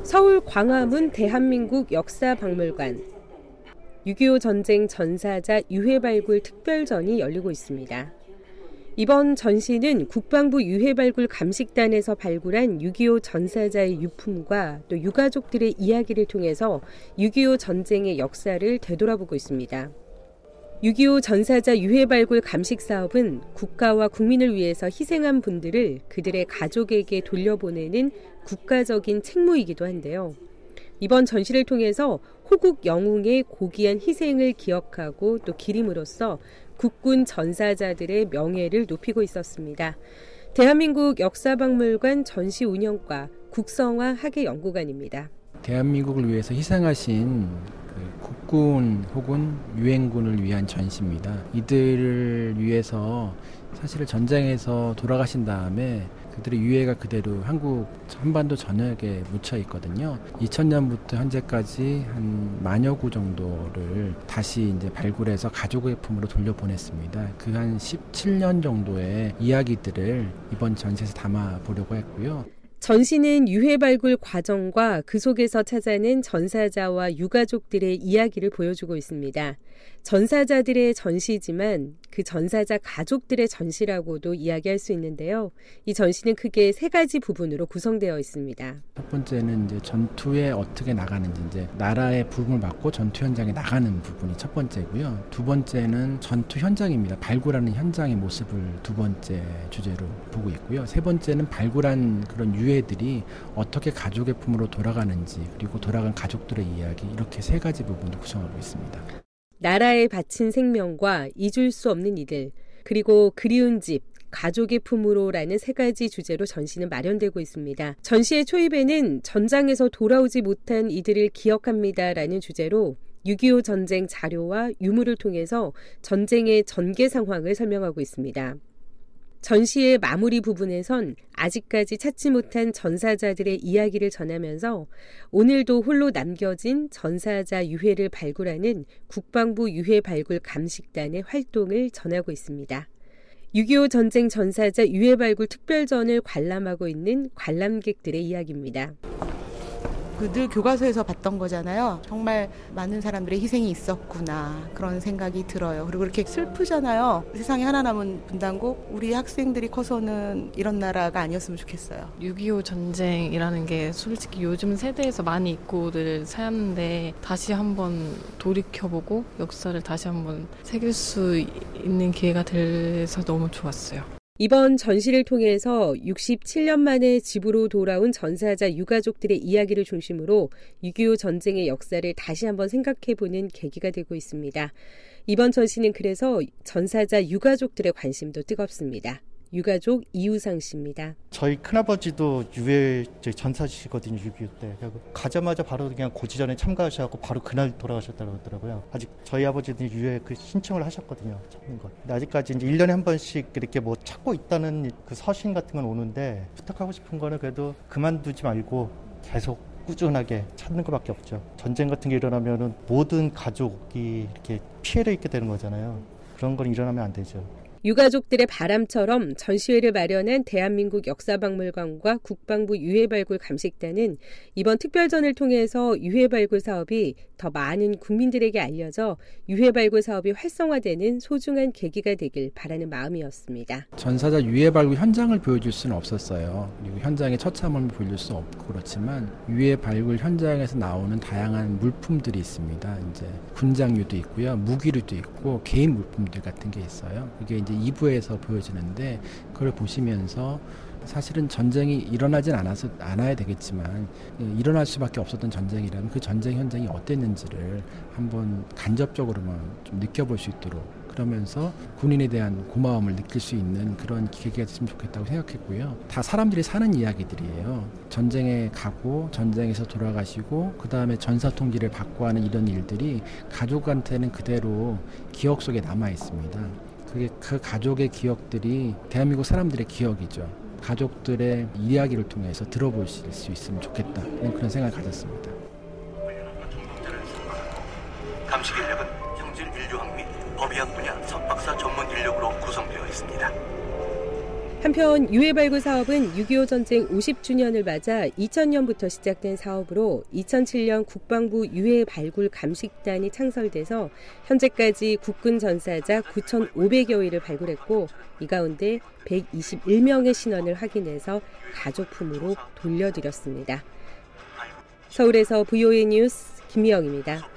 서울 광화문 대한민국 역사박물관 6.25 전쟁 전사자 유해발굴 특별전이 열리고 있습니다. 이번 전시는 국방부 유해발굴 감식단에서 발굴한 6.25 전사자의 유품과 또 유가족들의 이야기를 통해서 6.25 전쟁의 역사를 되돌아보고 있습니다. 6.25 전사자 유해발굴 감식 사업은 국가와 국민을 위해서 희생한 분들을 그들의 가족에게 돌려보내는 국가적인 책무이기도 한데요. 이번 전시를 통해서 호국 영웅의 고귀한 희생을 기억하고 또 기림으로써 국군 전사자들의 명예를 높이고 있었습니다. 대한민국 역사박물관 전시운영과 국성화 학예연구관입니다. 대한민국을 위해서 희생하신 국군 혹은 유엔군을 위한 전시입니다. 이들을 위해서 사실 전쟁에서 돌아가신 다음에 그들의 유해가 그대로 한반도 전역에 묻혀 있거든요. 2000년부터 현재까지 한 만여 구 정도를 다시 이제 발굴해서 가족의 품으로 돌려보냈습니다. 그 한 17년 정도의 이야기들을 이번 전시에서 담아 보려고 했고요. 전시는 유해발굴 과정과 그 속에서 찾아낸 전사자와 유가족들의 이야기를 보여주고 있습니다. 전사자들의 전시지만 그 전사자 가족들의 전시라고도 이야기할 수 있는데요. 이 전시는 크게 세 가지 부분으로 구성되어 있습니다. 첫 번째는 이제 전투에 어떻게 나가는지, 이제 나라의 부름을 받고 전투 현장에 나가는 부분이 첫 번째고요. 두 번째는 전투 현장입니다. 발굴하는 현장의 모습을 두 번째 주제로 보고 있고요. 세 번째는 발굴한 그런 유해들이 어떻게 가족의 품으로 돌아가는지, 그리고 돌아간 가족들의 이야기, 이렇게 세 가지 부분을 구성하고 있습니다. 나라에 바친 생명과 잊을 수 없는 이들, 그리고 그리운 집, 가족의 품으로라는 세 가지 주제로 전시는 마련되고 있습니다. 전시의 초입에는 전장에서 돌아오지 못한 이들을 기억합니다라는 주제로 6.25 전쟁 자료와 유물을 통해서 전쟁의 전개 상황을 설명하고 있습니다. 전시의 마무리 부분에선 아직까지 찾지 못한 전사자들의 이야기를 전하면서 오늘도 홀로 남겨진 전사자 유해를 발굴하는 국방부 유해발굴 감식단의 활동을 전하고 있습니다. 6.25 전쟁 전사자 유해발굴 특별전을 관람하고 있는 관람객들의 이야기입니다. 늘 교과서에서 봤던 거잖아요. 정말 많은 사람들의 희생이 있었구나, 그런 생각이 들어요. 그리고 이렇게 슬프잖아요. 세상에 하나 남은 분단국, 우리 학생들이 커서는 이런 나라가 아니었으면 좋겠어요. 6.25 전쟁이라는 게 솔직히 요즘 세대에서 많이 잊고들 사는데 다시 한번 돌이켜보고 역사를 다시 한번 새길 수 있는 기회가 돼서 너무 좋았어요. 이번 전시를 통해서 67년 만에 집으로 돌아온 전사자 유가족들의 이야기를 중심으로 6.25 전쟁의 역사를 다시 한번 생각해보는 계기가 되고 있습니다. 이번 전시는 그래서 전사자 유가족들의 관심도 뜨겁습니다. 유가족 이우상 씨입니다. 저희 큰아버지도 유해 전사시거든요. 6.25 때. 가자마자 바로 그냥 고지전에 참가하셔서 바로 그날 돌아가셨다고 하더라고요. 아직 저희 아버지는 유해 그 신청을 하셨거든요. 찾는 것. 근데 아직까지 이제 1년에 한 번씩 이렇게 뭐 찾고 있다는 그 서신 같은 건 오는데, 부탁하고 싶은 거는 그래도 그만두지 말고 계속 꾸준하게 찾는 것밖에 없죠. 전쟁 같은 게 일어나면은 모든 가족이 이렇게 피해를 입게 되는 거잖아요. 그런 건 일어나면 안 되죠. 유가족들의 바람처럼 전시회를 마련한 대한민국 역사박물관과 국방부 유해발굴 감식단은 이번 특별전을 통해서 유해발굴 사업이 더 많은 국민들에게 알려져 유해발굴 사업이 활성화되는 소중한 계기가 되길 바라는 마음이었습니다. 전사자 유해발굴 현장을 보여줄 수는 없었어요. 그리고 현장의 처참함을 보여줄 수 없고, 그렇지만 유해발굴 현장에서 나오는 다양한 물품들이 있습니다. 이제 군장류도 있고요, 무기류도 있고, 개인 물품들 같은 게 있어요. 이게 이제 2부에서 보여지는데, 그걸 보시면서 사실은 전쟁이 일어나진 않아야 되겠지만 일어날 수밖에 없었던 전쟁이라면 그 전쟁 현장이 어땠는지를 한번 간접적으로만 좀 느껴볼 수 있도록, 그러면서 군인에 대한 고마움을 느낄 수 있는 그런 계기가 됐으면 좋겠다고 생각했고요. 다 사람들이 사는 이야기들이에요. 전쟁에 가고 전쟁에서 돌아가시고 그 다음에 전사통지를 받고 하는 이런 일들이 가족한테는 그대로 기억 속에 남아 있습니다. 그게 그 가족의 기억들이 대한민국 사람들의 기억이죠. 가족들의 이야기를 통해서 들어보실 수 있으면 좋겠다, 그런 생각을 가졌습니다. 감식 인력은 형질 인류학 및 법의학 분야 석박사 전문 인력으로 구성되어 있습니다. 한편 유해 발굴 사업은 6.25 전쟁 50주년을 맞아 2000년부터 시작된 사업으로 2007년 국방부 유해 발굴 감식단이 창설돼서 현재까지 국군 전사자 9,500여위를 발굴했고 이 가운데 121명의 신원을 확인해서 가족품으로 돌려드렸습니다. 서울에서 VOA 뉴스 김미영입니다.